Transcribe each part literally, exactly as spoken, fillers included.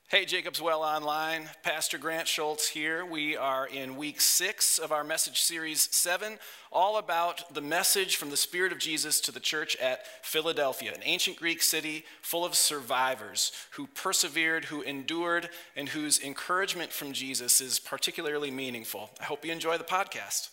Hey, Jacob's Well Online. Pastor Grant Schultz here. We are in week six of our message series seven, all about the message from the Spirit of Jesus to the church at Philadelphia, an ancient Greek city full of survivors who persevered, who endured, and whose encouragement from Jesus is particularly meaningful. I hope you enjoy the podcast.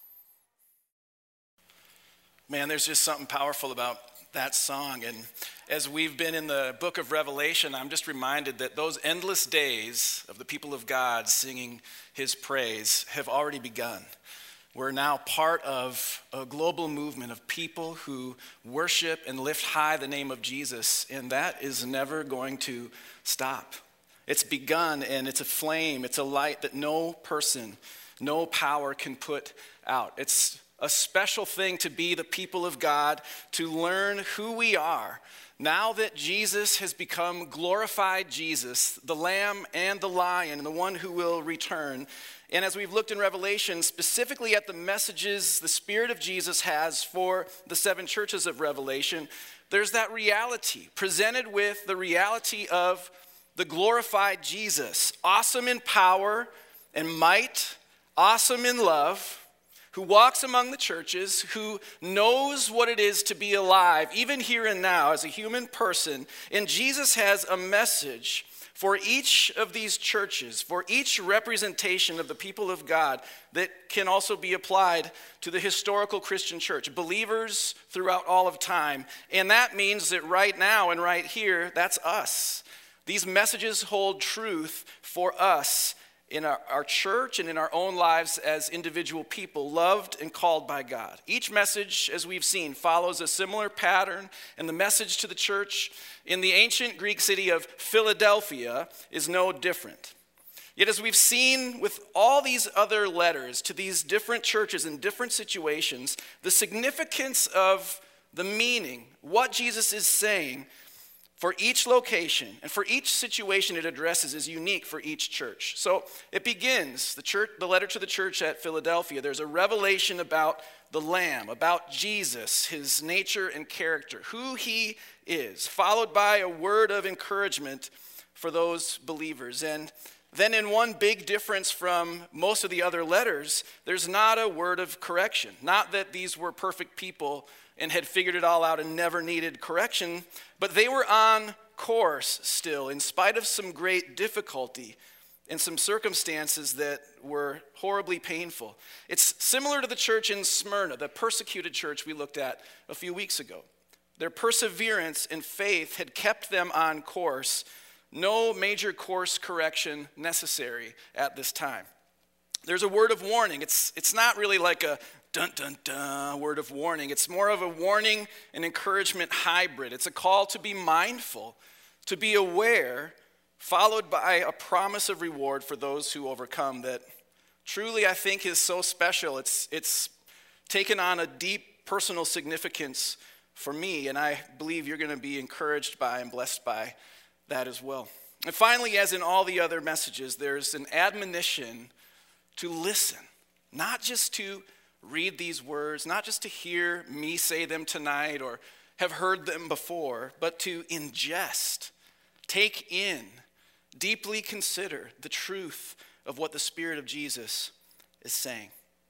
Man, there's just something powerful about that song. And as we've been in the book of Revelation, I'm just reminded that those endless days of the people of God singing his praise have already begun. We're now part of a global movement of people who worship and lift high the name of Jesus, and that is never going to stop. It's begun, and it's a flame, it's a light that no person, no power can put out. It's a special thing to be the people of God, to learn who we are. Now that Jesus has become glorified Jesus, the Lamb and the Lion, and the one who will return. And as we've looked in Revelation, specifically at the messages the Spirit of Jesus has for the seven churches of Revelation, there's that reality, presented with the reality of the glorified Jesus, awesome in power and might, awesome in love, who walks among the churches, who knows what it is to be alive, even here and now as a human person. And Jesus has a message for each of these churches, for each representation of the people of God that can also be applied to the historical Christian church, believers throughout all of time. And that means that right now and right here, that's us. These messages hold truth for us in our, our church and in our own lives as individual people, loved and called by God. Each message, as we've seen, follows a similar pattern, and the message to the church in the ancient Greek city of Philadelphia is no different. Yet as we've seen with all these other letters to these different churches in different situations, the significance of the meaning, what Jesus is saying, for each location and for each situation it addresses is unique for each church. So it begins, the church, the letter to the church at Philadelphia, there's a revelation about the Lamb, about Jesus, his nature and character, who he is, followed by a word of encouragement for those believers. And then in one big difference from most of the other letters, there's not a word of correction. Not that these were perfect people and had figured it all out and never needed correction, but they were on course still, in spite of some great difficulty and some circumstances that were horribly painful. It's similar to the church in Smyrna, the persecuted church we looked at a few weeks ago. Their perseverance and faith had kept them on course. No major course correction necessary at this time. There's a word of warning. It's, it's not really like a dun, dun, dun word of warning. It's more of a warning and encouragement hybrid. It's a call to be mindful, to be aware, followed by a promise of reward for those who overcome that truly I think is so special. It's, it's taken on a deep personal significance for me, and I believe you're going to be encouraged by and blessed by that as well. And finally, as in all the other messages, there's an admonition to listen, not just to read these words, not just to hear me say them tonight or have heard them before, but to ingest, take in, deeply consider the truth of what the Spirit of Jesus is saying.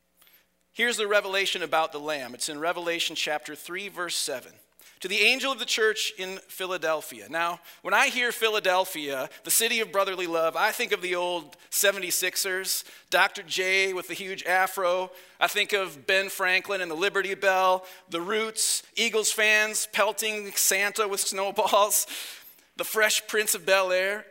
Here's the revelation about the Lamb. It's in Revelation chapter three, verse seven. To the angel of the church in Philadelphia. Now, when I hear Philadelphia, the city of brotherly love, I think of the old seventy-sixers, Doctor J with the huge afro. I think of Ben Franklin and the Liberty Bell, the Roots, Eagles fans pelting Santa with snowballs, the Fresh Prince of Bel-Air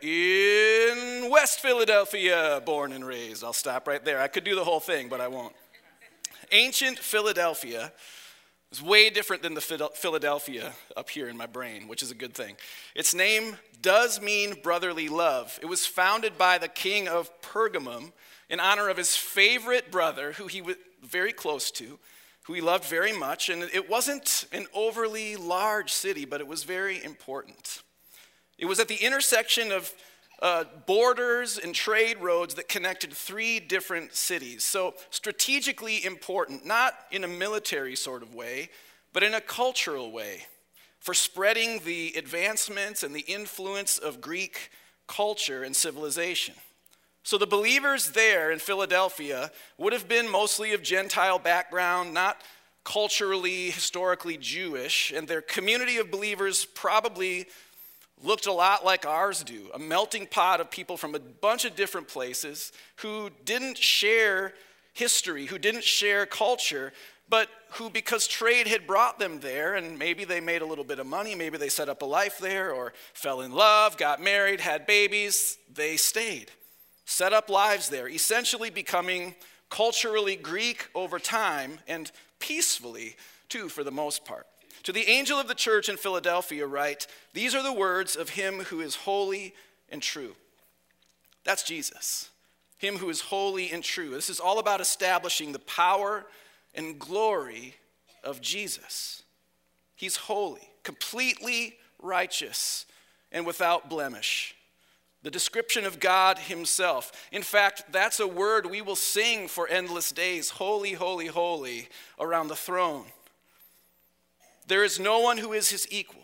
in West Philadelphia, born and raised. I'll stop right there. I could do the whole thing, but I won't. Ancient Philadelphia is way different than the Philadelphia up here in my brain, which is a good thing. Its name does mean brotherly love. It was founded by the king of Pergamum in honor of his favorite brother, who he was very close to, who he loved very much. And it wasn't an overly large city, but it was very important. It was at the intersection of Uh, borders and trade roads that connected three different cities. So strategically important, not in a military sort of way, but in a cultural way, for spreading the advancements and the influence of Greek culture and civilization. So the believers there in Philadelphia would have been mostly of Gentile background, not culturally, historically Jewish, and their community of believers probably looked a lot like ours do, a melting pot of people from a bunch of different places who didn't share history, who didn't share culture, but who, because trade had brought them there, and maybe they made a little bit of money, maybe they set up a life there, or fell in love, got married, had babies, they stayed, set up lives there, essentially becoming culturally Greek over time, and peacefully, too, for the most part. To the angel of the church in Philadelphia write, "These are the words of him who is holy and true." That's Jesus, him who is holy and true. This is all about establishing the power and glory of Jesus. He's holy, completely righteous, and without blemish. The description of God himself. In fact, that's a word we will sing for endless days. Holy, holy, holy, around the throne. There is no one who is his equal.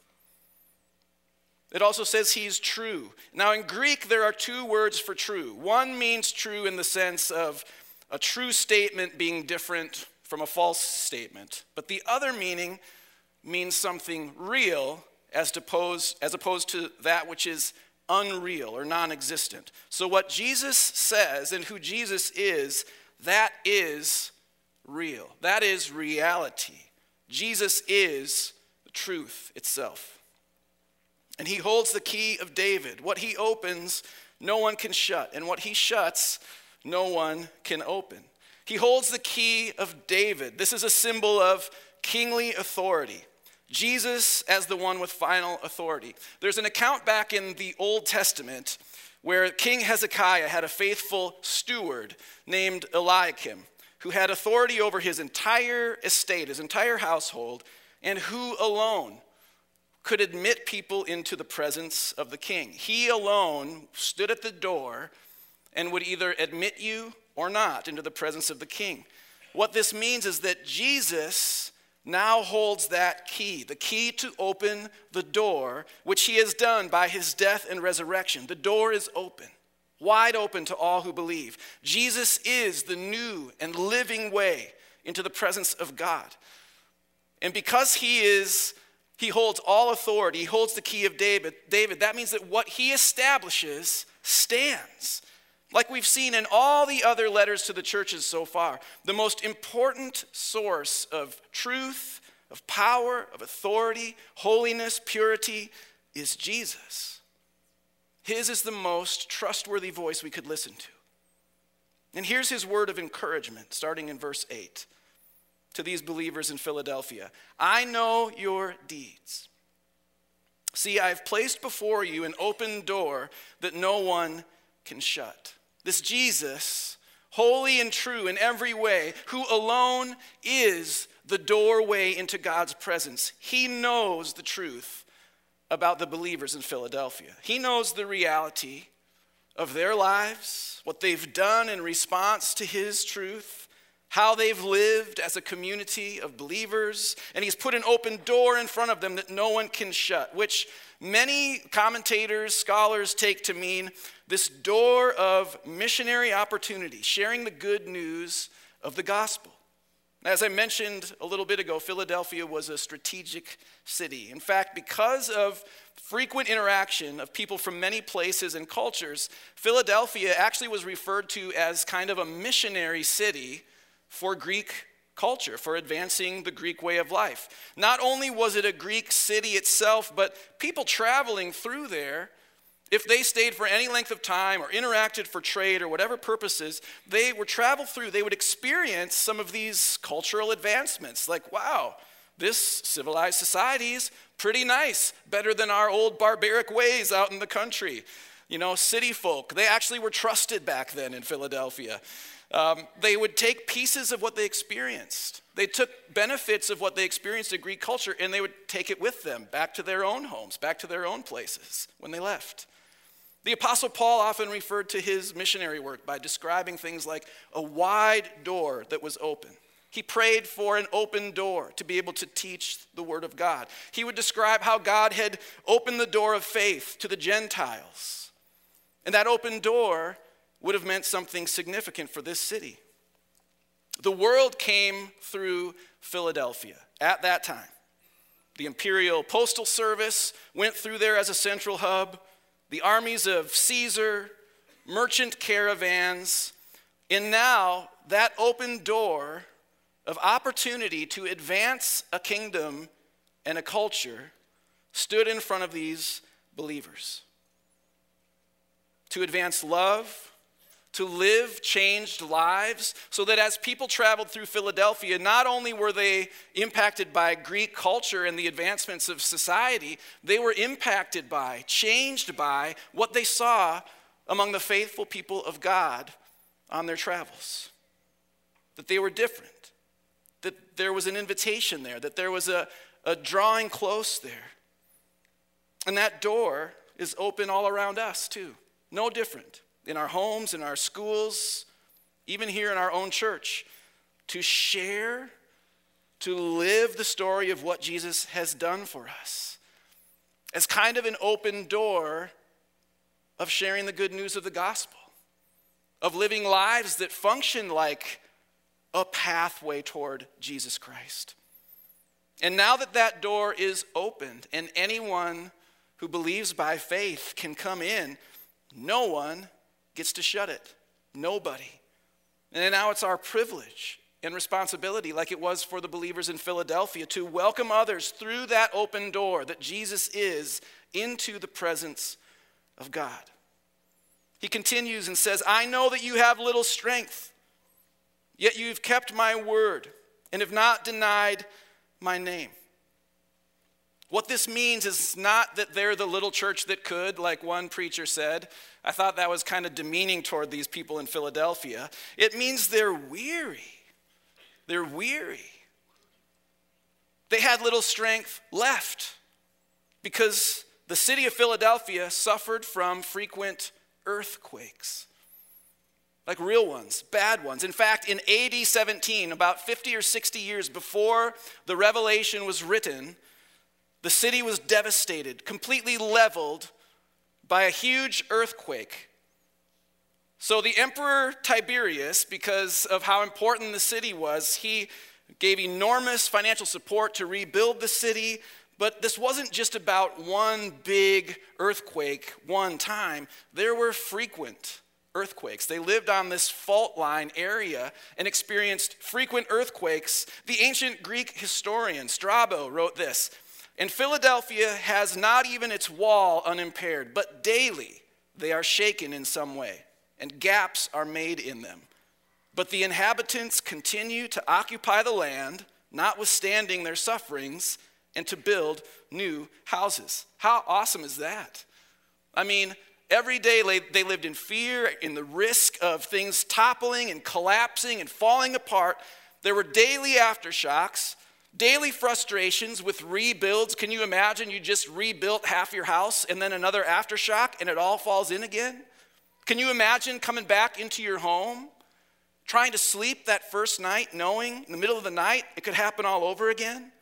It also says he's true. Now in Greek, there are two words for true. One means true in the sense of a true statement being different from a false statement. But the other meaning means something real as opposed, as opposed to that which is unreal or non-existent. So what Jesus says and who Jesus is, that is real. That is reality. Jesus is the truth itself. And he holds the key of David. What he opens, no one can shut. And what he shuts, no one can open. He holds the key of David. This is a symbol of kingly authority. Jesus as the one with final authority. There's an account back in the Old Testament where King Hezekiah had a faithful steward named Eliakim, who had authority over his entire estate, his entire household, and who alone could admit people into the presence of the king. He alone stood at the door and would either admit you or not into the presence of the king. What this means is that Jesus now holds that key, the key to open the door, which he has done by his death and resurrection. The door is open, wide open to all who believe. Jesus is the new and living way into the presence of God. And because he is, he holds all authority, he holds the key of David, David, that means that what he establishes stands. Like we've seen in all the other letters to the churches so far, the most important source of truth, of power, of authority, holiness, purity is Jesus. His is the most trustworthy voice we could listen to. And here's his word of encouragement, starting in verse eight, to these believers in Philadelphia. I know your deeds. See, I've placed before you an open door that no one can shut. This Jesus, holy and true in every way, who alone is the doorway into God's presence. He knows the truth about the believers in Philadelphia. He knows the reality of their lives, what they've done in response to his truth, how they've lived as a community of believers, and he's put an open door in front of them that no one can shut, which many commentators, scholars take to mean this door of missionary opportunity, sharing the good news of the gospel. As I mentioned a little bit ago, Philadelphia was a strategic city. In fact, because of frequent interaction of people from many places and cultures, Philadelphia actually was referred to as kind of a missionary city for Greek culture, for advancing the Greek way of life. Not only was it a Greek city itself, but people traveling through there, if they stayed for any length of time or interacted for trade or whatever purposes, they would travel through, they would experience some of these cultural advancements. Like, wow, this civilized society is pretty nice, better than our old barbaric ways out in the country. You know, city folk, they actually were trusted back then in Philadelphia. Um, they would take pieces of what they experienced. They took benefits of what they experienced in Greek culture and they would take it with them back to their own homes, back to their own places when they left. The Apostle Paul often referred to his missionary work by describing things like a wide door that was open. He prayed for an open door to be able to teach the word of God. He would describe how God had opened the door of faith to the Gentiles And that open door would have meant something significant for this city. The world came through Philadelphia at that time. The Imperial Postal Service went through there as a central hub. The armies of Caesar, merchant caravans, and now that open door of opportunity to advance a kingdom and a culture stood in front of these believers. To advance love, to live changed lives, so that as people traveled through Philadelphia, not only were they impacted by Greek culture and the advancements of society, they were impacted by, changed by what they saw among the faithful people of God on their travels. That they were different, that there was an invitation there, that there was a, a drawing close there. And that door is open all around us too, no different. In our homes, in our schools, even here in our own church, to share, to live the story of what Jesus has done for us as kind of an open door of sharing the good news of the gospel, of living lives that function like a pathway toward Jesus Christ. And now that that door is opened and anyone who believes by faith can come in, no one gets to shut it. Nobody. And now it's our privilege and responsibility, like it was for the believers in Philadelphia, to welcome others through that open door that Jesus is into the presence of God. He continues and says, I know that you have little strength, yet you've kept my word and have not denied my name. What this means is not that they're the little church that could, like one preacher said. I thought that was kind of demeaning toward these people in Philadelphia. It means they're weary. They're weary. They had little strength left because the city of Philadelphia suffered from frequent earthquakes. Like real ones, bad ones. In fact, in A D seventeen, about fifty or sixty years before the Revelation was written, the city was devastated, completely leveled by a huge earthquake. So the Emperor Tiberius, because of how important the city was, he gave enormous financial support to rebuild the city. But this wasn't just about one big earthquake one time. There were frequent earthquakes. They lived on this fault line area and experienced frequent earthquakes. The ancient Greek historian Strabo wrote this, and Philadelphia has not even its wall unimpaired, but daily they are shaken in some way, and gaps are made in them. But the inhabitants continue to occupy the land, notwithstanding their sufferings, and to build new houses. How awesome is that? I mean, every day they lived in fear, in the risk of things toppling and collapsing and falling apart. There were daily aftershocks, daily frustrations with rebuilds. Can you imagine you just rebuilt half your house and then another aftershock and it all falls in again? Can you imagine coming back into your home, trying to sleep that first night, knowing in the middle of the night it could happen all over again?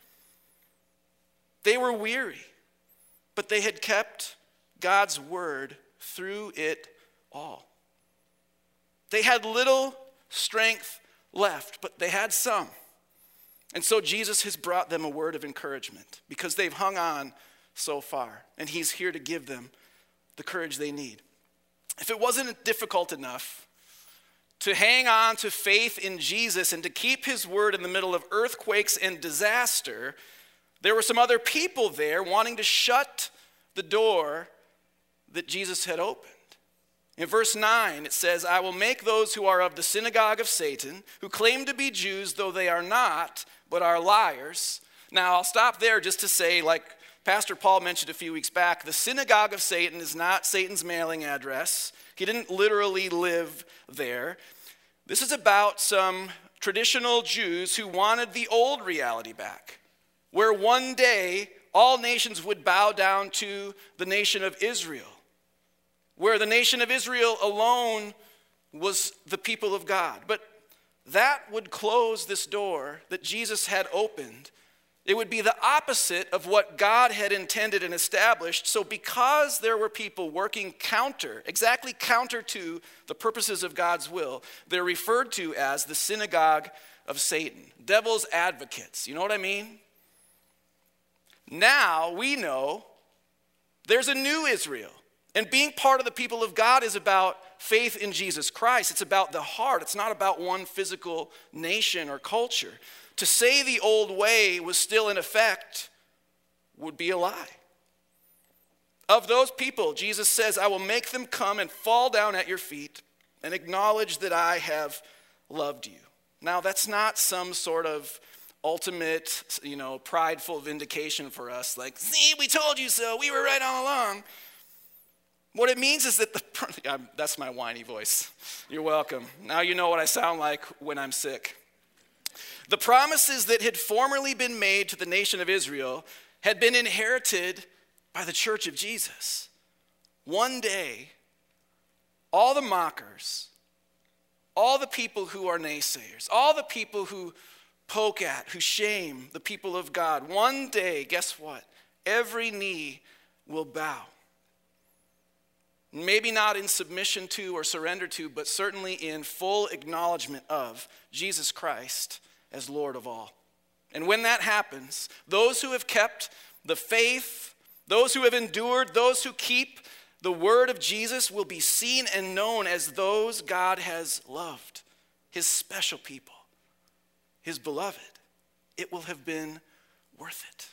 They were weary, but they had kept God's word through it all. They had little strength left, but they had some. And so Jesus has brought them a word of encouragement because they've hung on so far, and he's here to give them the courage they need. If it wasn't difficult enough to hang on to faith in Jesus and to keep his word in the middle of earthquakes and disaster, there were some other people there wanting to shut the door that Jesus had opened. In verse nine, it says, I will make those who are of the synagogue of Satan, who claim to be Jews, though they are not, but are liars. Now, I'll stop there just to say, like Pastor Paul mentioned a few weeks back, the synagogue of Satan is not Satan's mailing address. He didn't literally live there. This is about some traditional Jews who wanted the old reality back, where one day all nations would bow down to the nation of Israel, where the nation of Israel alone was the people of God. But that would close this door that Jesus had opened It would be the opposite of what God had intended and established. So because there were people working counter, exactly counter to the purposes of God's will, they're referred to as the synagogue of Satan, devil's advocates. You know what I mean? Now we know there's a new Israel. And being part of the people of God is about faith in Jesus Christ. It's about the heart. It's not about one physical nation or culture. To say the old way was still in effect would be a lie. Of those people, Jesus says, I will make them come and fall down at your feet and acknowledge that I have loved you. Now, that's not some sort of ultimate, you know, prideful vindication for us. Like, see, we told you so. We were right all along. What it means is that the, that's my whiny voice. You're welcome. Now you know what I sound like when I'm sick. The promises that had formerly been made to the nation of Israel had been inherited by the church of Jesus. One day, all the mockers, all the people who are naysayers, all the people who poke at, who shame the people of God, one day, guess what? Every knee will bow. Maybe not in submission to or surrender to, but certainly in full acknowledgement of Jesus Christ as Lord of all. And when that happens, those who have kept the faith, those who have endured, those who keep the word of Jesus will be seen and known as those God has loved, his special people, his beloved. It will have been worth it.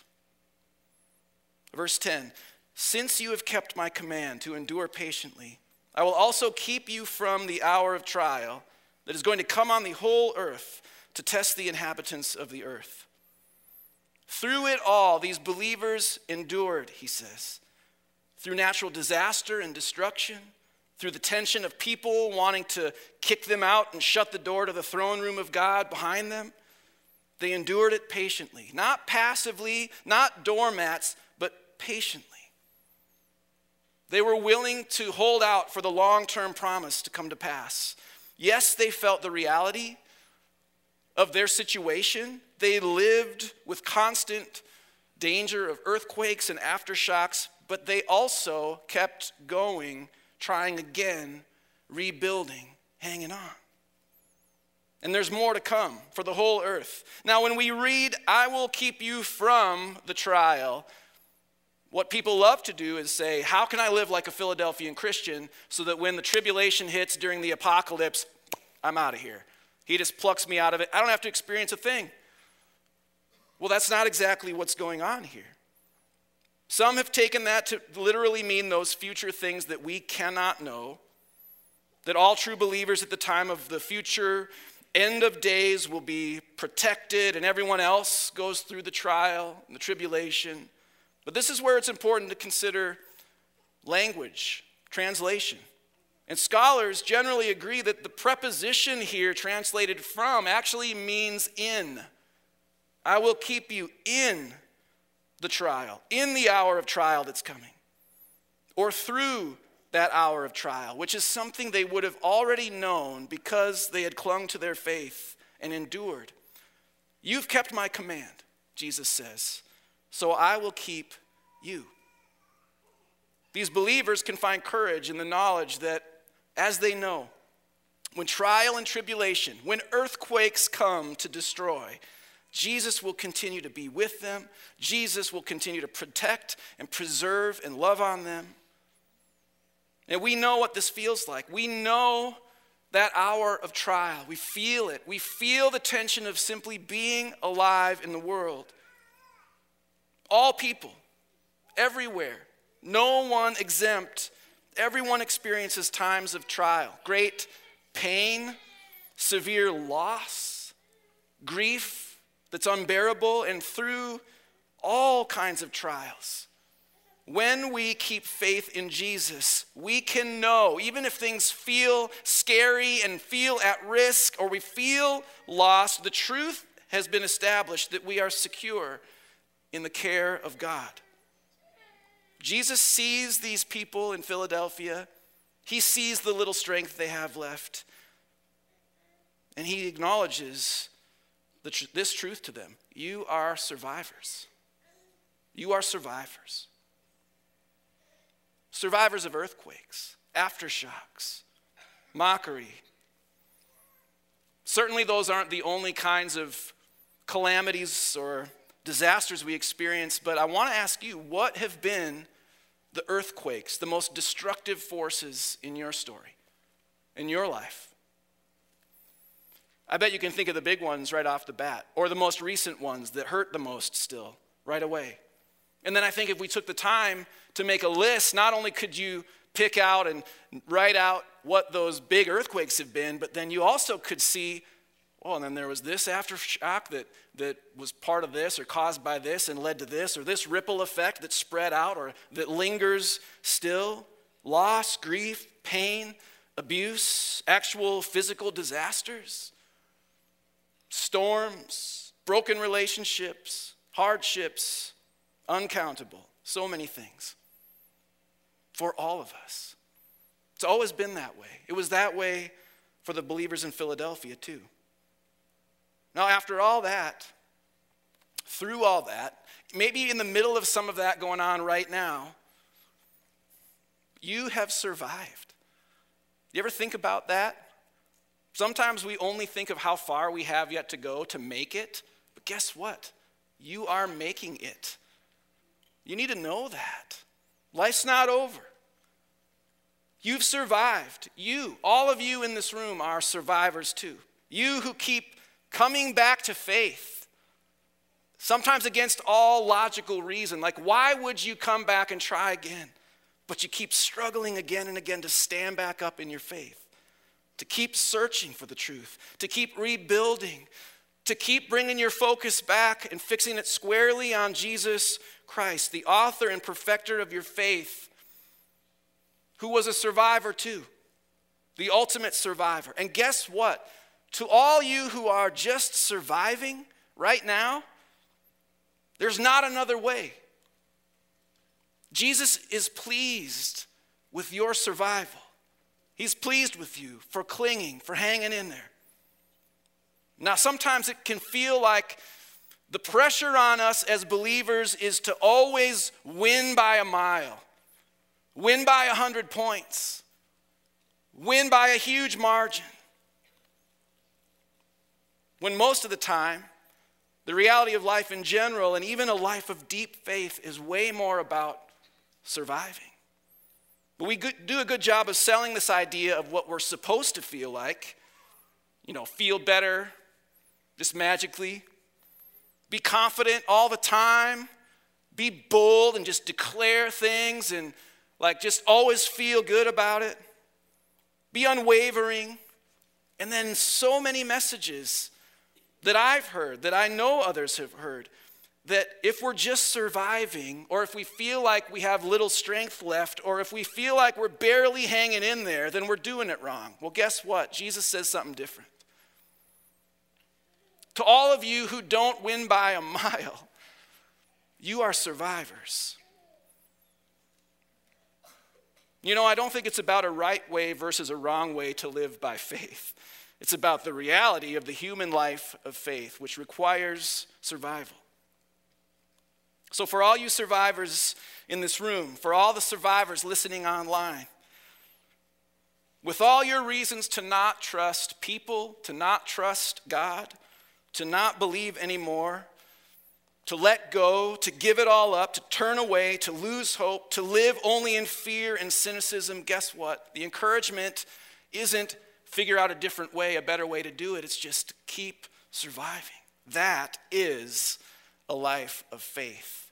Verse ten, since you have kept my command to endure patiently, I will also keep you from the hour of trial that is going to come on the whole earth to test the inhabitants of the earth. Through it all, these believers endured, he says, through natural disaster and destruction, through the tension of people wanting to kick them out and shut the door to the throne room of God behind them. They endured it patiently, not passively, not doormats, but patiently. They were willing to hold out for the long-term promise to come to pass. Yes, they felt the reality of their situation. They lived with constant danger of earthquakes and aftershocks, but they also kept going, trying again, rebuilding, hanging on. And there's more to come for the whole earth. Now, when we read, I will keep you from the trial, what people love to do is say, how can I live like a Philadelphian Christian so that when the tribulation hits during the apocalypse, I'm out of here. He just plucks me out of it. I don't have to experience a thing. Well, that's not exactly what's going on here. Some have taken that to literally mean those future things that we cannot know, that all true believers at the time of the future end of days will be protected and everyone else goes through the trial and the tribulation. But this is where it's important to consider language, translation. And scholars generally agree that the preposition here translated from actually means in. I will keep you in the trial, in the hour of trial that's coming, or through that hour of trial, which is something they would have already known because they had clung to their faith and endured. You've kept my command, Jesus says, so I will keep you. These believers can find courage in the knowledge that as they know, when trial and tribulation, when earthquakes come to destroy, Jesus will continue to be with them. Jesus will continue to protect and preserve and love on them. And we know what this feels like. We know that hour of trial. We feel it. We feel the tension of simply being alive in the world. All people, everywhere, no one exempt. Everyone experiences times of trial, great pain, severe loss, grief that's unbearable, and through all kinds of trials. When we keep faith in Jesus, we can know, even if things feel scary and feel at risk or we feel lost, the truth has been established that we are secure in the care of God. Jesus sees these people in Philadelphia. He sees the little strength they have left. And he acknowledges the tr- this truth to them. you are survivors. You are survivors. Survivors of earthquakes, aftershocks, mockery. Certainly those aren't the only kinds of calamities or disasters we experience, but I want to ask you, what have been the earthquakes, the most destructive forces in your story, in your life? I bet you can think of the big ones right off the bat, or the most recent ones that hurt the most still, right away. And then I think if we took the time to make a list, not only could you pick out and write out what those big earthquakes have been, but then you also could see, oh, and then there was this aftershock that, that was part of this or caused by this and led to this, or this ripple effect that spread out or that lingers still. Loss, grief, pain, abuse, actual physical disasters, storms, broken relationships, hardships, uncountable, so many things for all of us. It's always been that way. It was that way for the believers in Philadelphia too. Now, after all that, through all that, maybe in the middle of some of that going on right now, you have survived. You ever think about that? Sometimes we only think of how far we have yet to go to make it, but guess what? You are making it. You need to know that. Life's not over. You've survived. You, all of you in this room are survivors too. You who keep coming back to faith, sometimes against all logical reason. Like, why would you come back and try again? But you keep struggling again and again to stand back up in your faith, to keep searching for the truth, to keep rebuilding, to keep bringing your focus back and fixing it squarely on Jesus Christ, the author and perfecter of your faith, who was a survivor too, the ultimate survivor. And guess what? To all you who are just surviving right now, there's not another way. Jesus is pleased with your survival. He's pleased with you for clinging, for hanging in there. Now, sometimes it can feel like the pressure on us as believers is to always win by a mile, win by a hundred points, win by a huge margin. When most of the time, the reality of life in general, and even a life of deep faith, is way more about surviving. But we do a good job of selling this idea of what we're supposed to feel like. You know, feel better, just magically. Be confident all the time. Be bold and just declare things and like just always feel good about it. Be unwavering. And then so many messages that I've heard, that I know others have heard, that if we're just surviving, or if we feel like we have little strength left, or if we feel like we're barely hanging in there, then we're doing it wrong. Well, guess what? Jesus says something different. To all of you who don't win by a mile, you are survivors. You know, I don't think it's about a right way versus a wrong way to live by faith. It's about the reality of the human life of faith, which requires survival. So for all you survivors in this room, for all the survivors listening online, with all your reasons to not trust people, to not trust God, to not believe anymore, to let go, to give it all up, to turn away, to lose hope, to live only in fear and cynicism, guess what? The encouragement isn't figure out a different way, a better way to do it. It's just keep surviving. That is a life of faith.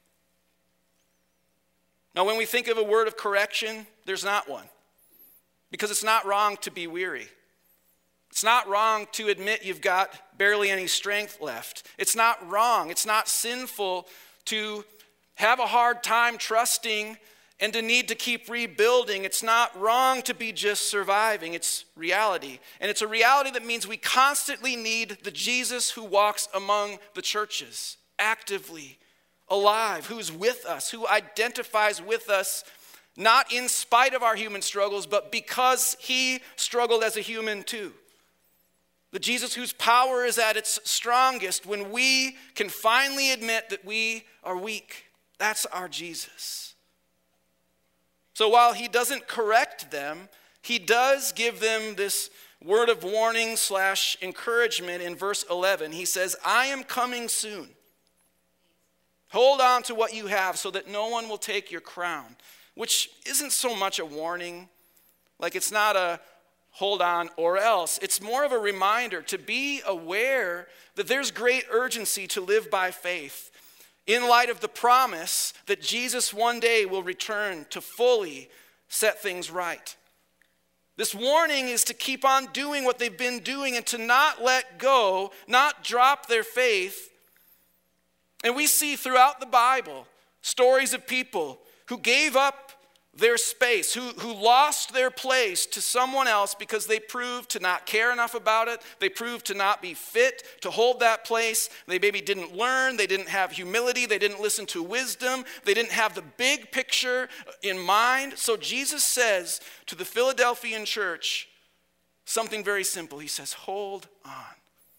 Now, when we think of a word of correction, there's not one. Because it's not wrong to be weary. It's not wrong to admit you've got barely any strength left. It's not wrong. It's not sinful to have a hard time trusting and to need to keep rebuilding. It's not wrong to be just surviving. It's reality. And it's a reality that means we constantly need the Jesus who walks among the churches, actively, alive, who's with us, who identifies with us, not in spite of our human struggles, but because he struggled as a human too. The Jesus whose power is at its strongest when we can finally admit that we are weak. That's our Jesus. So while he doesn't correct them, he does give them this word of warning slash encouragement in verse eleven. He says, I am coming soon. Hold on to what you have so that no one will take your crown, which isn't so much a warning. Like it's not a hold on or else. It's more of a reminder to be aware that there's great urgency to live by faith in light of the promise that Jesus one day will return to fully set things right. This warning is to keep on doing what they've been doing and to not let go, not drop their faith. And we see throughout the Bible stories of people who gave up their space, who, who lost their place to someone else because they proved to not care enough about it. They proved to not be fit to hold that place. They maybe didn't learn. They didn't have humility. They didn't listen to wisdom. They didn't have the big picture in mind. So Jesus says to the Philadelphian church something very simple. He says, hold on.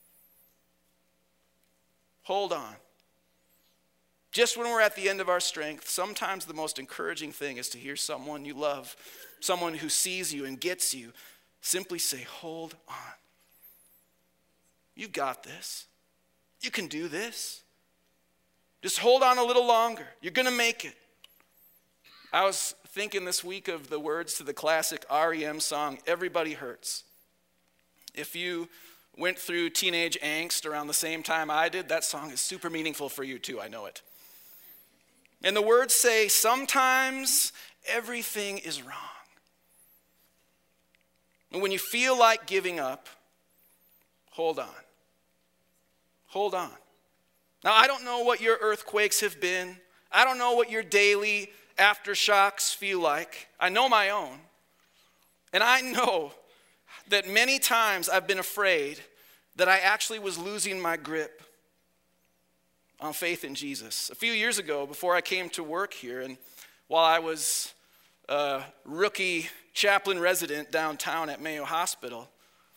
Hold on. Just when we're at the end of our strength, sometimes the most encouraging thing is to hear someone you love, someone who sees you and gets you, simply say, hold on. You've got this. You can do this. Just hold on a little longer. You're going to make it. I was thinking this week of the words to the classic R E M song, Everybody Hurts. If you went through teenage angst around the same time I did, that song is super meaningful for you too, I know it. And the words say, sometimes everything is wrong. And when you feel like giving up, hold on. Hold on. Now, I don't know what your earthquakes have been. I don't know what your daily aftershocks feel like. I know my own. And I know that many times I've been afraid that I actually was losing my grip on faith in Jesus. A few years ago, before I came to work here, and while I was a rookie chaplain resident downtown at Mayo Hospital,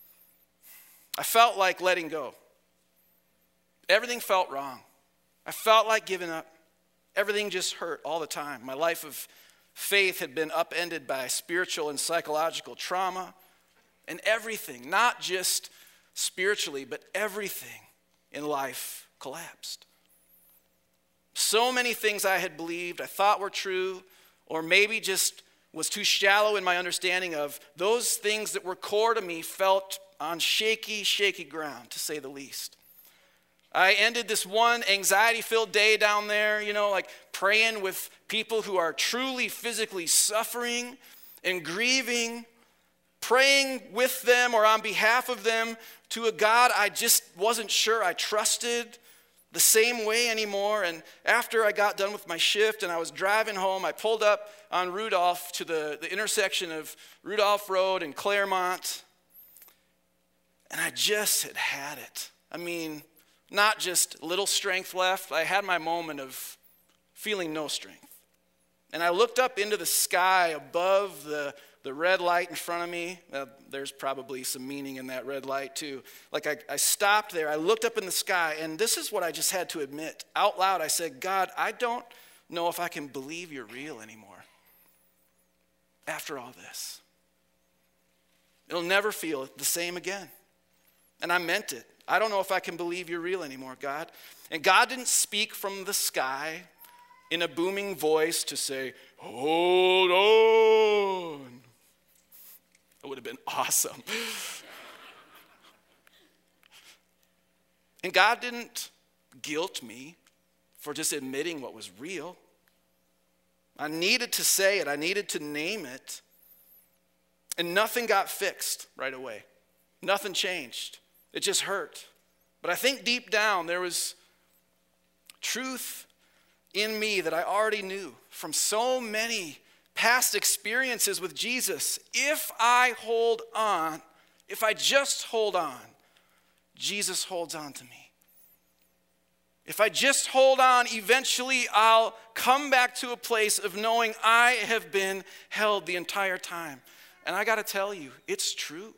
I felt like letting go. Everything felt wrong. I felt like giving up. Everything just hurt all the time. My life of faith had been upended by spiritual and psychological trauma, and everything, not just spiritually, but everything in life collapsed. So many things I had believed, I thought were true, or maybe just was too shallow in my understanding of, those things that were core to me felt on shaky, shaky ground, to say the least. I ended this one anxiety-filled day down there, you know, like praying with people who are truly physically suffering and grieving, praying with them or on behalf of them to a God I just wasn't sure I trusted the same way anymore. And after I got done with my shift and I was driving home, I pulled up on Rudolph to the, the intersection of Rudolph Road and Claremont. And I just had had it. I mean, not just little strength left. I had my moment of feeling no strength. And I looked up into the sky above the The red light in front of me. Uh, there's probably some meaning in that red light too. Like I, I stopped there, I looked up in the sky, and this is what I just had to admit. Out loud, I said, God, I don't know if I can believe you're real anymore after all this. It'll never feel the same again. And I meant it. I don't know if I can believe you're real anymore, God. And God didn't speak from the sky in a booming voice to say, hold on. It would have been awesome. And God didn't guilt me for just admitting what was real. I needed to say it. I needed to name it. And nothing got fixed right away. Nothing changed. It just hurt. But I think deep down there was truth in me that I already knew from so many past experiences with Jesus. If I hold on, if I just hold on, Jesus holds on to me. If I just hold on, eventually I'll come back to a place of knowing I have been held the entire time. And I got to tell you, it's true.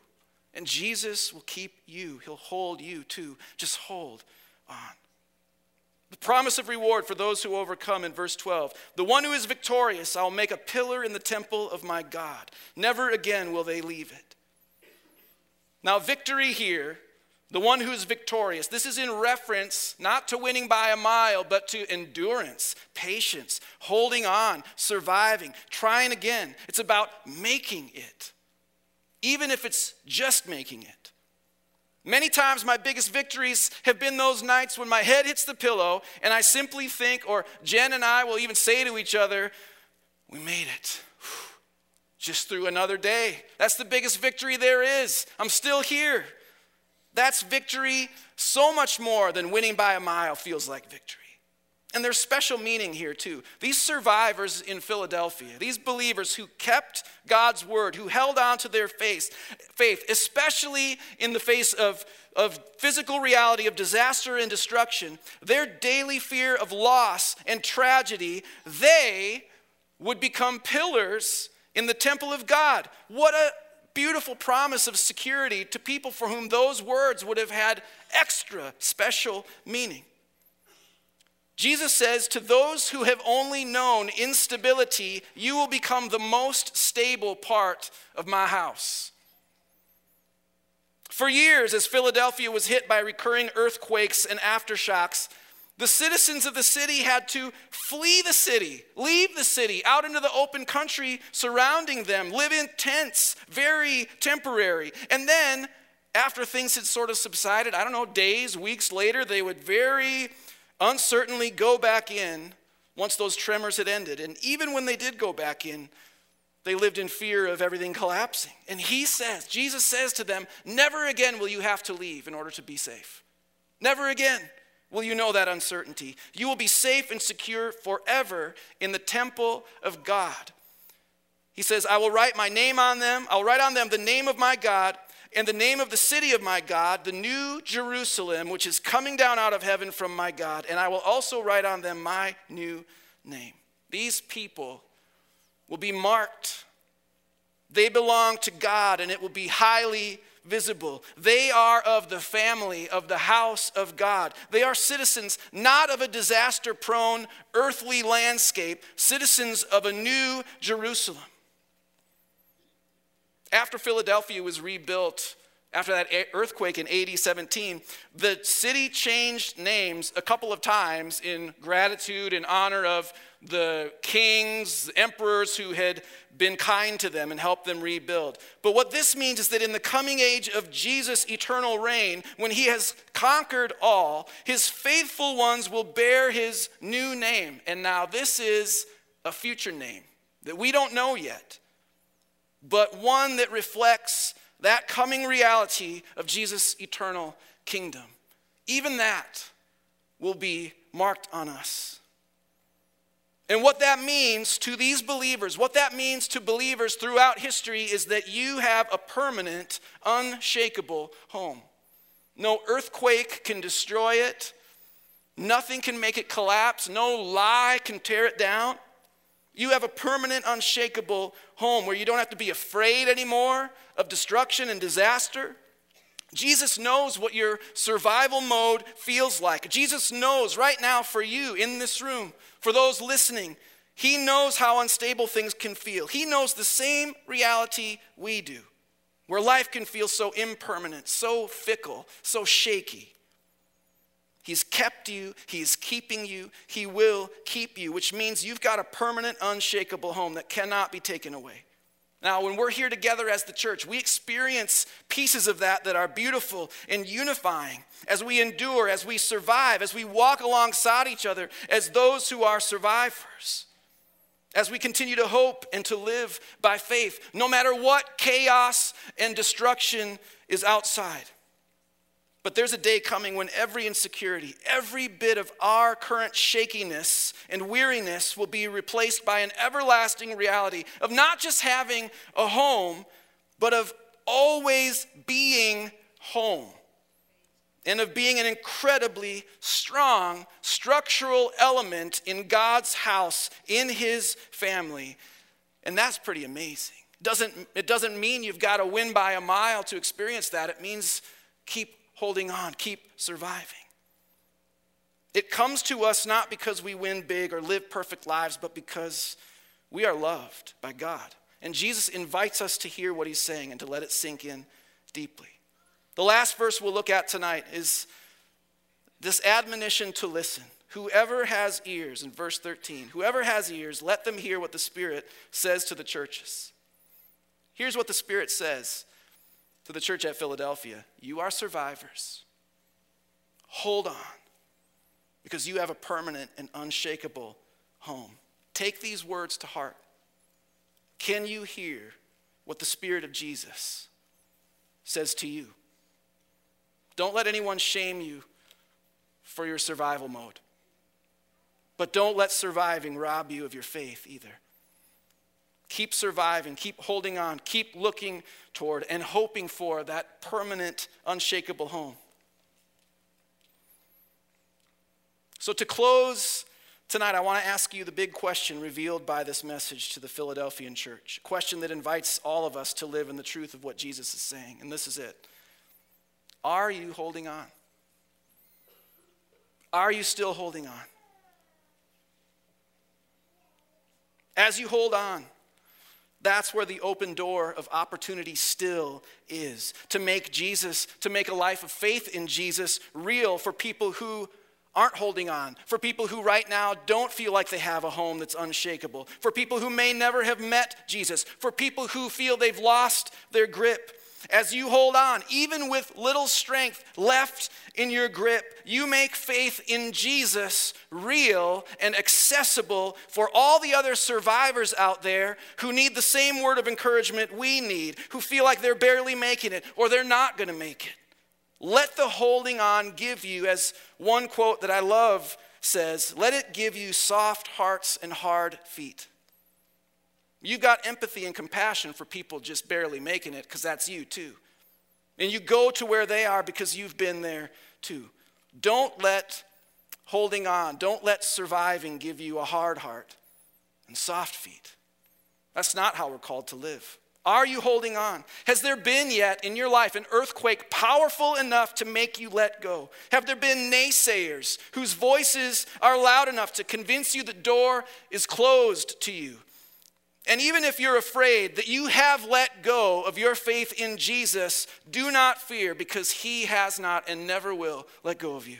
And Jesus will keep you. He'll hold you too. Just hold on. The promise of reward for those who overcome in verse twelve. The one who is victorious, I will make a pillar in the temple of my God. Never again will they leave it. Now, victory here, the one who is victorious, this is in reference not to winning by a mile, but to endurance, patience, holding on, surviving, trying again. It's about making it, even if it's just making it. Many times my biggest victories have been those nights when my head hits the pillow and I simply think, or Jen and I will even say to each other, we made it. Just through another day. That's the biggest victory there is. I'm still here. That's victory so much more than winning by a mile feels like victory. And there's special meaning here too. These survivors in Philadelphia, these believers who kept God's word, who held on to their faith, faith, especially in the face of, of physical reality of disaster and destruction, their daily fear of loss and tragedy, they would become pillars in the temple of God. What a beautiful promise of security to people for whom those words would have had extra special meaning. Jesus says, to those who have only known instability, you will become the most stable part of my house. For years, as Philadelphia was hit by recurring earthquakes and aftershocks, the citizens of the city had to flee the city, leave the city, out into the open country surrounding them, live in tents, very temporary. And then, after things had sort of subsided, I don't know, days, weeks later, they would very uncertainly go back in once those tremors had ended. And even when they did go back in, they lived in fear of everything collapsing. And he says, Jesus says to them, never again will you have to leave in order to be safe. Never again will you know that uncertainty. You will be safe and secure forever in the temple of God. He says, I will write my name on them. I'll write on them the name of my God and the name of the city of my God, the new Jerusalem, which is coming down out of heaven from my God. And I will also write on them my new name. These people will be marked. They belong to God, and it will be highly visible. They are of the family of the house of God. They are citizens not of a disaster-prone earthly landscape, citizens of a new Jerusalem. After Philadelphia was rebuilt, after that earthquake in A D seventeen, the city changed names a couple of times in gratitude and honor of the kings, emperors who had been kind to them and helped them rebuild. But what this means is that in the coming age of Jesus' eternal reign, when he has conquered all, his faithful ones will bear his new name. And now this is a future name that we don't know yet, but one that reflects that coming reality of Jesus' eternal kingdom. Even that will be marked on us. And what that means to these believers, what that means to believers throughout history is that you have a permanent, unshakable home. No earthquake can destroy it. Nothing can make it collapse. No lie can tear it down. You have a permanent, unshakable home where you don't have to be afraid anymore of destruction and disaster. Jesus knows what your survival mode feels like. Jesus knows right now for you in this room, for those listening, he knows how unstable things can feel. He knows the same reality we do, where life can feel so impermanent, so fickle, so shaky. He's kept you, he's keeping you, he will keep you, which means you've got a permanent, unshakable home that cannot be taken away. Now, when we're here together as the church, we experience pieces of that that are beautiful and unifying as we endure, as we survive, as we walk alongside each other as those who are survivors, as we continue to hope and to live by faith, no matter what chaos and destruction is outside. But there's a day coming when every insecurity, every bit of our current shakiness and weariness will be replaced by an everlasting reality of not just having a home, but of always being home. And of being an incredibly strong structural element in God's house, in his family. And that's pretty amazing. Doesn't, it doesn't mean you've got to win by a mile to experience that. It means keep holding on, keep surviving. It comes to us not because we win big or live perfect lives, but because we are loved by God. And Jesus invites us to hear what he's saying and to let it sink in deeply. The last verse we'll look at tonight is this admonition to listen. Whoever has ears, in verse thirteen, whoever has ears, let them hear what the Spirit says to the churches. Here's what the Spirit says to the church at Philadelphia. You are survivors. Hold on, because you have a permanent and unshakable home. Take these words to heart. Can you hear what the Spirit of Jesus says to you? Don't let anyone shame you for your survival mode. But don't let surviving rob you of your faith either. Keep surviving, keep holding on, keep looking toward and hoping for that permanent, unshakable home. So to close tonight, I want to ask you the big question revealed by this message to the Philadelphian church. A question that invites all of us to live in the truth of what Jesus is saying. And this is it. Are you holding on? Are you still holding on? As you hold on, that's where the open door of opportunity still is. To make Jesus, to make a life of faith in Jesus real for people who aren't holding on, for people who right now don't feel like they have a home that's unshakable, for people who may never have met Jesus, for people who feel they've lost their grip. As you hold on, even with little strength left in your grip, you make faith in Jesus real and accessible for all the other survivors out there who need the same word of encouragement we need, who feel like they're barely making it or they're not going to make it. Let the holding on give you, as one quote that I love says, let it give you soft hearts and hard feet. You've got empathy and compassion for people just barely making it because that's you too. And you go to where they are because you've been there too. Don't let holding on, don't let surviving give you a hard heart and soft feet. That's not how we're called to live. Are you holding on? Has there been yet in your life an earthquake powerful enough to make you let go? Have there been naysayers whose voices are loud enough to convince you the door is closed to you? And even if you're afraid that you have let go of your faith in Jesus, do not fear, because he has not and never will let go of you.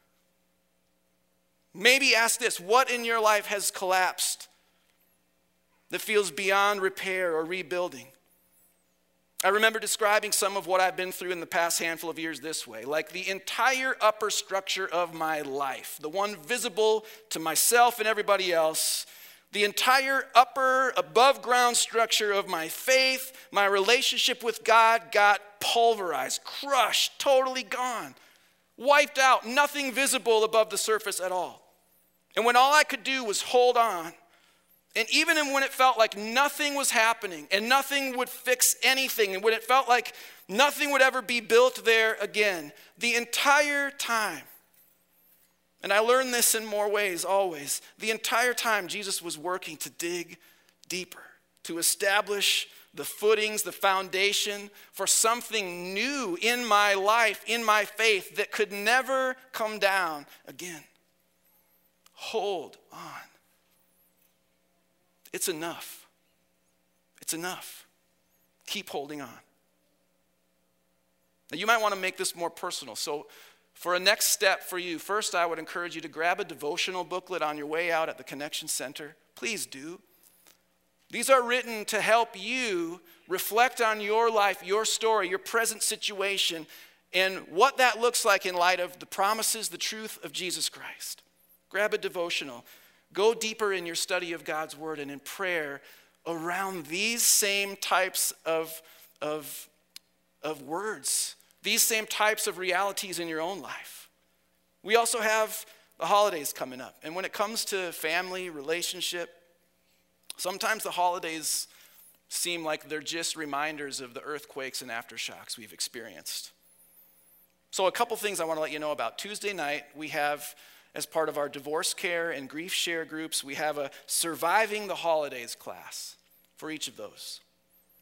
Maybe ask this: what in your life has collapsed that feels beyond repair or rebuilding? I remember describing some of what I've been through in the past handful of years this way: like the entire upper structure of my life, the one visible to myself and everybody else, the entire upper, above ground structure of my faith, my relationship with God got pulverized, crushed, totally gone, wiped out, nothing visible above the surface at all. And when all I could do was hold on, and even when it felt like nothing was happening and nothing would fix anything, and when it felt like nothing would ever be built there again, the entire time, and I learned this in more ways always, the entire time Jesus was working to dig deeper, to establish the footings, the foundation for something new in my life, in my faith, that could never come down again. Hold on. It's enough. It's enough. Keep holding on. Now, you might want to make this more personal. So for a next step for you, first I would encourage you to grab a devotional booklet on your way out at the Connection Center. Please do. These are written to help you reflect on your life, your story, your present situation, and what that looks like in light of the promises, the truth of Jesus Christ. Grab a devotional. Go deeper in your study of God's word and in prayer around these same types of, of, of words, these same types of realities in your own life. We also have the holidays coming up. And when it comes to family, relationship, sometimes the holidays seem like they're just reminders of the earthquakes and aftershocks we've experienced. So a couple things I want to let you know about. Tuesday night, we have, as part of our divorce care and grief share groups, we have a Surviving the Holidays class for each of those.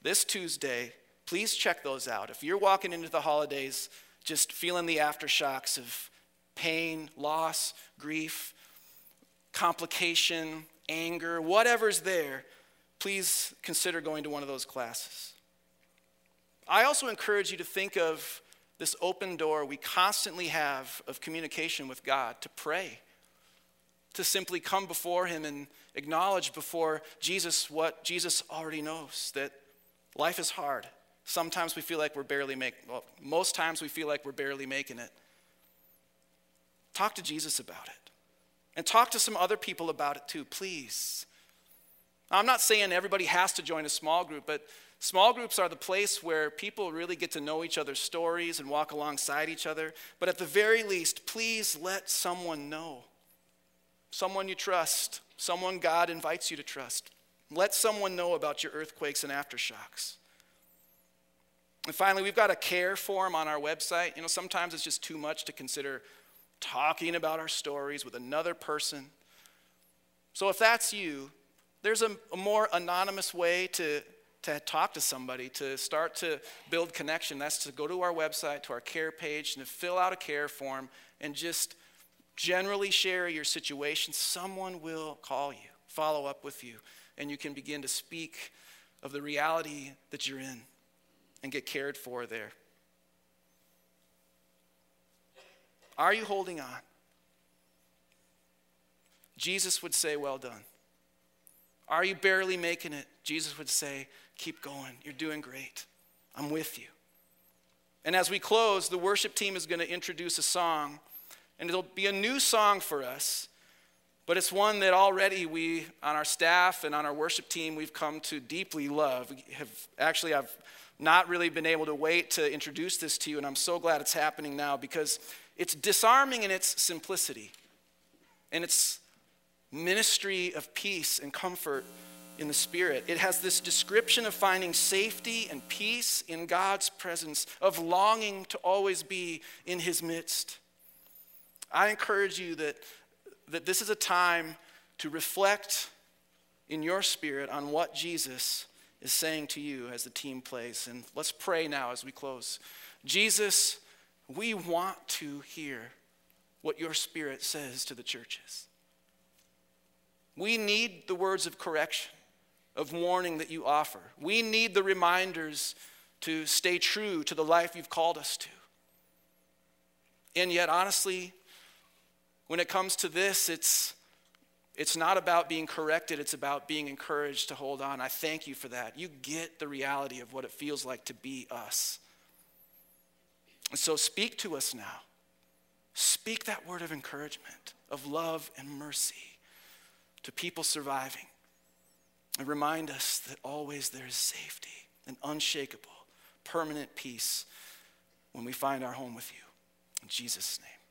this Tuesday, please check those out. If you're walking into the holidays just feeling the aftershocks of pain, loss, grief, complication, anger, whatever's there, please consider going to one of those classes. I also encourage you to think of this open door we constantly have of communication with God, to pray, to simply come before him and acknowledge before Jesus what Jesus already knows, that life is hard. Sometimes we feel like we're barely making, well, most times we feel like we're barely making it. Talk to Jesus about it. And talk to some other people about it too, please. Now, I'm not saying everybody has to join a small group, but small groups are the place where people really get to know each other's stories and walk alongside each other. But at the very least, please let someone know. Someone you trust, someone God invites you to trust. Let someone know about your earthquakes and aftershocks. And finally, we've got a care form on our website. You know, sometimes it's just too much to consider talking about our stories with another person. So if that's you, there's a, a more anonymous way to, to talk to somebody, to start to build connection. That's to go to our website, to our care page, and to fill out a care form and just generally share your situation. Someone will call you, follow up with you, and you can begin to speak of the reality that you're in and get cared for there. Are you holding on? Jesus would say, well done. Are you barely making it? Jesus would say, keep going. You're doing great. I'm with you. And as we close, the worship team is going to introduce a song, and it'll be a new song for us, but it's one that already we, on our staff and on our worship team, we've come to deeply love. We have actually, I've not really been able to wait to introduce this to you, and I'm so glad it's happening now because it's disarming in its simplicity, and its ministry of peace and comfort in the Spirit. It has this description of finding safety and peace in God's presence, of longing to always be in his midst. I encourage you that, that this is a time to reflect in your spirit on what Jesus is saying to you as the team plays. And let's pray now as we close. Jesus, we want to hear what your Spirit says to the churches. We need the words of correction, of warning that you offer. We need the reminders to stay true to the life you've called us to. And yet, honestly, when it comes to this, it's, it's not about being corrected, it's about being encouraged to hold on. I thank you for that. You get the reality of what it feels like to be us. And so speak to us now. Speak that word of encouragement, of love and mercy to people surviving. And remind us that always there is safety and unshakable, permanent peace when we find our home with you. In Jesus' name.